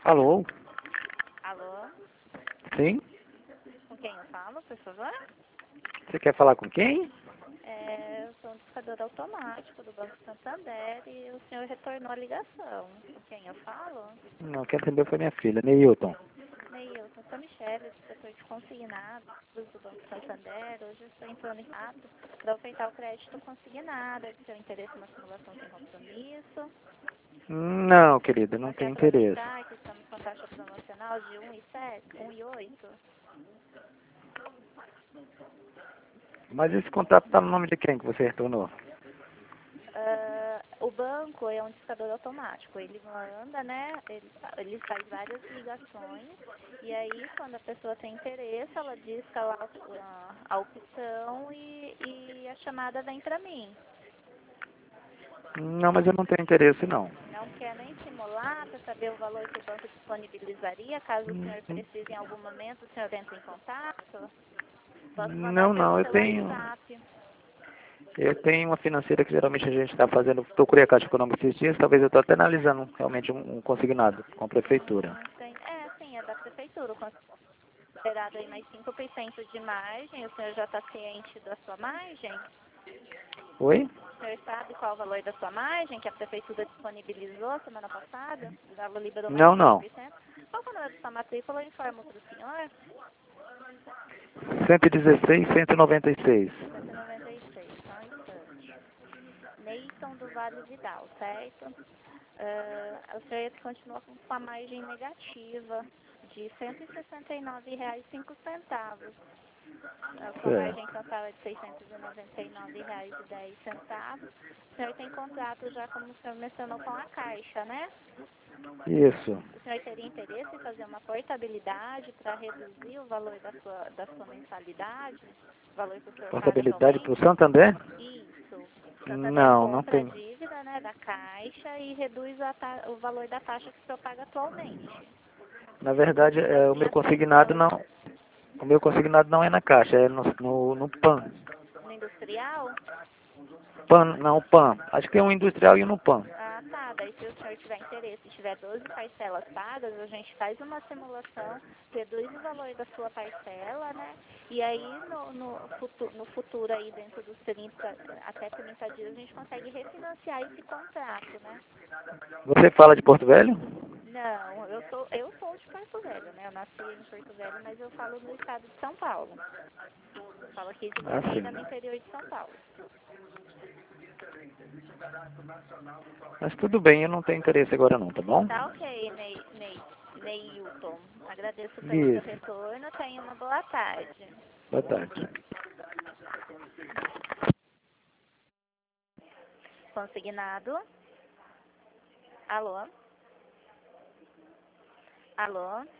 Alô? Alô? Sim? Com quem eu falo, por favor? Você quer falar com quem? Eu sou um discador automático do Banco Santander e o senhor retornou a ligação. Com quem eu falo? Não, quem atendeu foi minha filha, Neilton. Neilton, sou Michele, do setor de consignados do Banco Santander. Hoje eu estou entrando em contato para ofertar o crédito consignado. É do seu interesse uma simulação sem compromisso. Não, querida, não Você quer tem interesse. aproveitar que estamos com taxa promocional de 1,8? Mas esse contato está no nome de quem que você retornou? O banco é um discador automático, ele manda, né, ele faz várias ligações, e aí quando a pessoa tem interesse, ela disca lá a opção e a chamada vem para mim. Não, mas eu não tenho interesse, não. Não quer nem simular para saber o valor que o banco disponibilizaria, caso o senhor precise em algum momento, o senhor entre em contato? Posso mandar pelo Não, seu WhatsApp. eu tenho uma financeira que geralmente a gente está fazendo, procurei a Caixa Econômica esses dias, talvez eu estou até analisando realmente um consignado com a prefeitura. Sim, é da prefeitura. Considerado aí mais 5% de margem, o senhor já está ciente da sua margem? Oi? O senhor sabe qual o valor da sua margem que a prefeitura disponibilizou semana passada? Ela liberou mais Não, não. 5%. Qual é o número da sua matrícula? Eu informo para o senhor. 116, 196. 196, só um instante. Neilton do Vale Vidal, certo? O senhor continua com a margem negativa de R$ 169,05. A sua margem total é de R$ 699,10. O senhor tem contrato já, como o senhor mencionou, com a Caixa, né? Isso. O senhor teria interesse em fazer uma portabilidade para reduzir o valor da sua mensalidade? O valor que o senhor paga Portabilidade para o atualmente? Santander? Isso. O Santander Não compra a tem. dívida, né, da Caixa e reduz o valor da taxa que o senhor paga atualmente. Na verdade, Pedindo assim o meu consignado não é na Caixa, é no PAN. no industrial? PAN, não, PAN. Acho que tem um industrial e um no PAN. Ah, tá. Daí se o senhor tiver interesse e tiver 12 parcelas pagas, a gente faz uma simulação, reduz o valor da sua parcela, né? E aí no futuro aí, dentro dos 30, até 30 dias, a gente consegue refinanciar esse contrato, né? Você fala de Porto Velho? Não, eu sou de Porto Velho, né? Eu nasci em Porto Velho, mas eu falo no estado de São Paulo. Eu falo aqui de Ah, sim. Limeira, no interior de São Paulo. Mas tudo bem, eu não tenho interesse agora não, tá bom? Tá ok, Neilton. Agradeço pelo seu Isso. retorno. Tenha uma boa tarde. Boa tarde. Consignado. Alô? Alô?